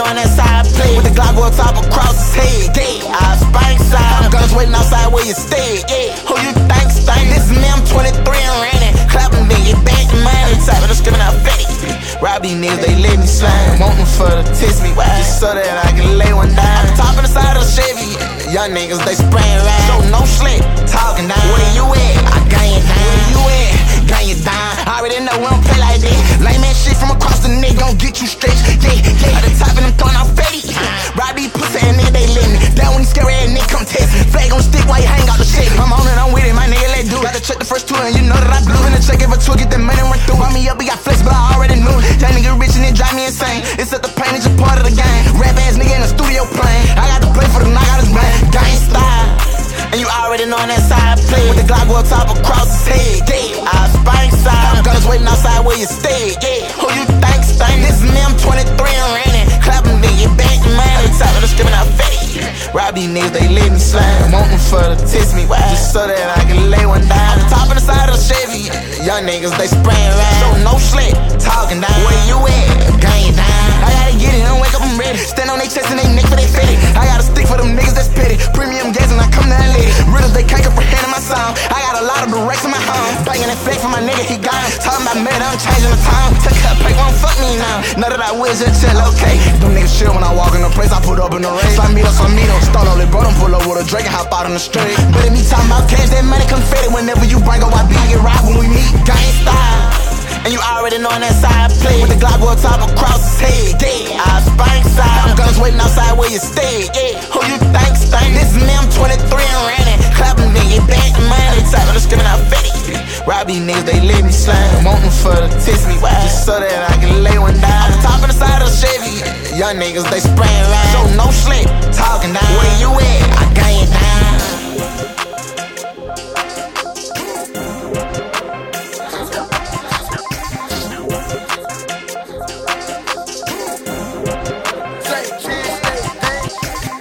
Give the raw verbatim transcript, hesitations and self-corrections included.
on that side play. With the Glock on top across his head. Yeah, I spine side. I'm guns waiting outside where you stay. Yeah, who you think stink? This is me, I'm twenty-three and running. Clapping me, get back in money. Typing, I'm screaming out fake. Rob these niggas, they let me slime. Want them for the test me, why? Just so that I can lay one down. I'm top of the side of the Chevy. Young niggas, they spraying right. So no slick, talking down. Where you at? I gun you down. Where you at? Gun you down. I already know we don't play like this. Lame ass shit from across the neck gon' get you stretched. Yeah, yeah. At the top and I'm throwing out fatty. Rob these pussy and niggas, they let me. That when he scary ass nigga come test. Flag on stick while you hang out the shit. I'm on it, I'm with it, my nigga, let do it. Gotta check the first two and you know that I blew. Finna check if I took it, then money run through. Run me up, he got flex, but I already knew. Young nigga rich and it drive me insane. It's at the pain, it's just part of the game. Rap ass nigga in the studio playing. I got to play for the knock out his brain. Gang style. And you already know on that side play. With the Glock on top across his head. Yeah, I spine side. I'm guns waiting outside where you stay. Yeah, who you think stink? This is me, I'm twenty-three and running. Clapping me, get back in money. Typing, I'm screaming out fake. Rob these niggas, they let me slime. Want them for the test me, why? Just so that I can lay one down. I'm top of the side of the Chevy. Young niggas, they spraying right. So no slick, talking down. Where you at? Gun you down. I gotta get it, don't wake up, I'm ready. Stand on their chest and they neck for they fatty. I got a stick for them niggas that's petty. Premium gas and I come down lady. Riddles, they can't comprehend my sound. I got a lot of directs in my home. Banging that fake for my nigga, he gone. Talking about murder, I'm changing the time. Took a pay, won't fuck me now. Know that I will just chill, okay. Them niggas chill when I walk in the place, I put up in the race. Slamido, Slamido, start on it, bro, don't pull up with a Drake and hop out on the street. But if me talking about cash, that money confetti. Whenever you bring up, I be get right when we meet. Gang style. And you already know on that side play. With the Glock on top across his head. Yeah, I spine side. I'm guns waiting outside where you stay. Yeah, who you think stink? This is me, I'm twenty-three and running. Clapping me, get back in money. Typing, I'm screaming out fatty. Rob these niggas, they let me slime. Want them for the test me, why? Just so that I can lay one down. I'm top of the side of the Chevy. Young niggas, they spraying right. So no slick, talking down.